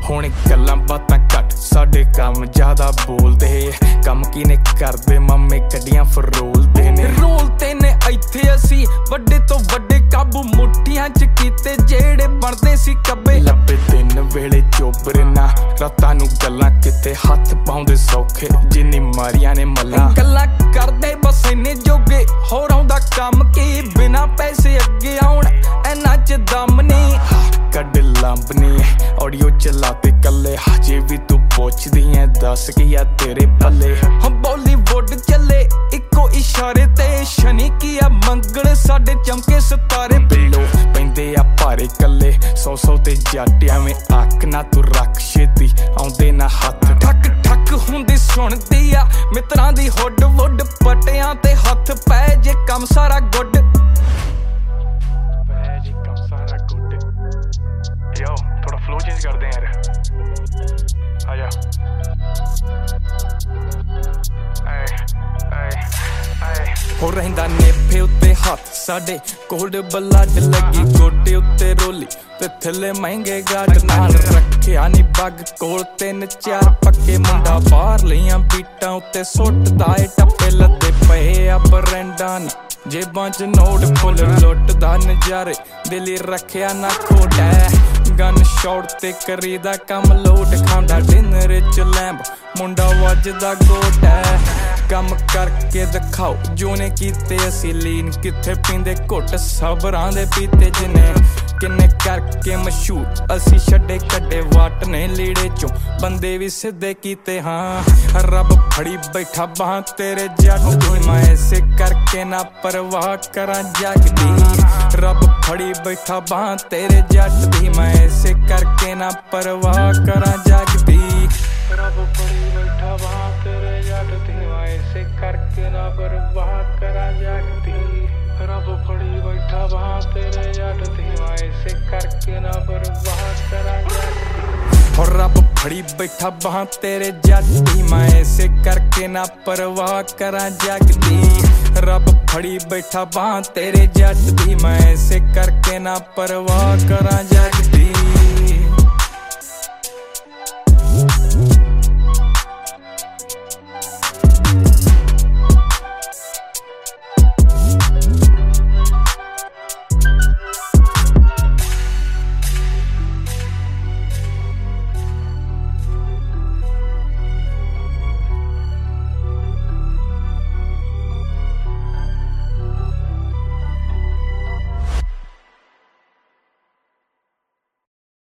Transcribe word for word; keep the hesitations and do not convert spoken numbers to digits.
हुण गल्लां बातां घट साडे काम ज्यादा बोलदे काम किने करदे मामे गड्डियां फरोलदे ने रोलते ने इत्थे असी वड्डे तो वड्डे काबू मुट्ठियां च कीते जेड़े बनदे सी कब्बे लब्बे दिन वेले चोबरे ना रातां नूं गल्लां किते हत्थ पाउंदे सौखे जिन्नी मारियां ने मल्लां गल्लां करदे बस इन्ने जोगे होर आउंदा काम की बिना पैसे अगे आउण इन्हां च दम नहीं कड लंबनी ऑडियो चलाते कल्ले हजे भी तू पुछदी है दस की आ तेरे पल्ले हम बॉलीवुड चले इको इशारे ते शनि की आ मंगल साडे चमके सितारे बिल्लो पैंदे आ भारे कल्ले सौ सौ ते जाटिया में आख ना तू रख छेती आउंदे ना हथ ठक ठक हुंदी सुणदी आ मित्रां दी हुड वुड पटियां ते हथ पै जे कम सारा गुड पै जे कम सारा गुड यो थोड़ा फ्लो चेंज कर दे यार आजा हो रहिंदा नेफे उत्ते हथ साडे कोल्ड ब्लड लगी गोडे उत्ते रोली ते थल्ले महंगे गाड नाल रखिया नी बग कोल तीन चार पक्के मुंडा बाहर लियां बीटां उत्ते सुटदा ए टप्पे लद्दे पए आ बरंडा ना जेबां च नोट फुल लुटदा नजारे दिली रखिया ना खोटा गन शॉट ते करीदा कम लोड खांदा डिनर च लैंब मुंडा वजदा गोटा कम करके दिखाओ जोने कीते असी लीन किथे पींदे घुट सबरां दे पीते जिने किन्ने करके मशहूर असी छड्डे कड्डे वाट ने लीड़े चों बंदे भी सिद्धे कीते हाँ रब फड़ी बैठा बां तेरे जट दी मैं ऐसे करके ना परवाह करां जग दी रब फड़ी बैठा बां तेरे जट दी मैं ऐसे करके ना परवाह करां जग दी रब फड़ी बैठा बां तेरे जट दी मैं ऐसे करके ना परवाह करां जग दी रब फड़ी बैठा बां तेरे जट दी मैं ऐसे करके ना परवाह करां जग दी और रब फड़ी बैठा बां तेरे जट दी मैं ऐसे करके ना परवाह करां जग दी रब फड़ी बैठा बां तेरे जट दी मैं ऐसे करके ना परवाह करां जग दी।